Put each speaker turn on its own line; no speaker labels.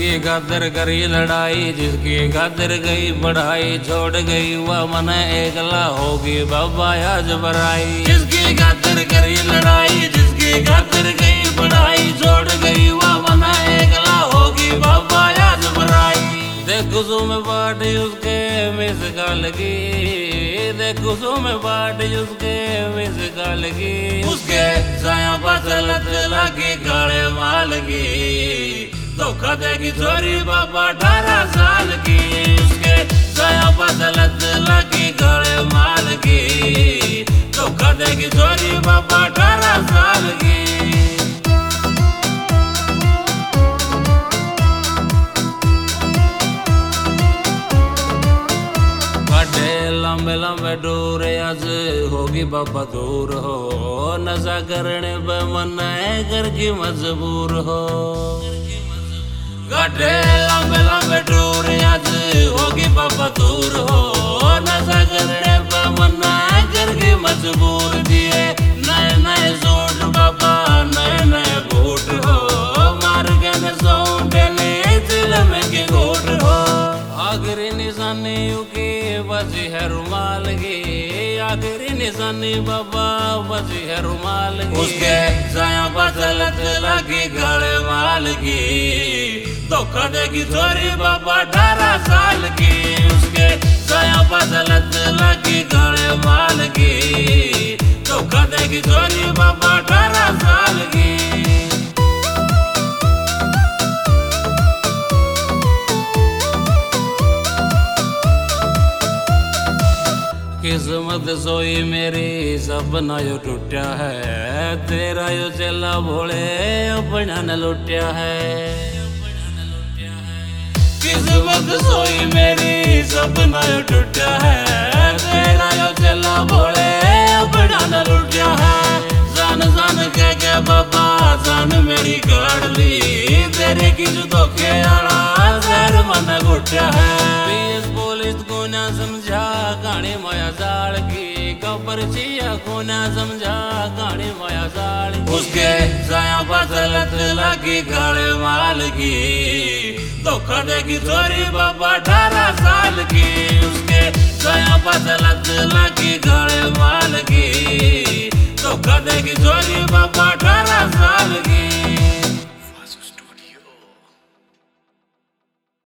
जिसकी खातिर करी लड़ाई, जिसकी खातिर गई बढ़ाई, छोड़ गई वह मन एकला होगी बाबा आज बराई। जिसकी खातिर करी लड़ाई, जिसकी खातिर गई बढ़ाई, छोड़ गई वह मन एकला होगी बाबा आज बराई। देखो सो में बाट उसके मिस का लगी, देखो सो में बाट उसके मिस का लगी। उसके साया बसलत लगी काले माल की, धोखा देगी छोरी बाबा 18 साल की। उसके साया बसलत लगी काले माल की, धोखा देगी छोरी बाबा 18 साल की। लंबे लंबे डोर आज होगी बाबा दूर हो, नशा करने पे मन घर की मजबूर हो। गाठे लंबे लंबे डोर आज होगी बाबा दूर हो, नशा करने पे मन घर की मजबूर दिए। नए नए सूट बाबा नए नए बूट हो, मार के न सौंटे ने दिल में की घोट हो। आखिरी निशानी की बजी है रुमाल की, आखिरी निशानी बाबा बजी है रुमाल की। उसके साया बसलत लगी गले माल की, धोखा देगी छोरी बाबा 18 साल की। उसके साया बसलत लगी गले माल की, धोखा देगी छोरी बाबा 18 साल की। किस्मत सोई मेरी सपना यो टूटा है, तेरा यो चेला भोले अपना न लुटिया है। किस्मत सोई मेरी सपना यो टूटा है, तेरा यो चेला भोले अपना न लुटिया है। जान जान के बाबा जान मेरी काट ली, तेरे की जो धोखे आला जहर मन घुटिया है। पीएस पुलिस को ना समझा कहानी माया जाल की, कबर चिया को ना समझा कहानी माया जाल की। उसके साया बसलत लगी काले माल की, धोखा देगी छोरी बाबा 18 साल की। उसके साया बसलत लगी काले माल की, धोखा देगी छोरी बाबा 18 साल की।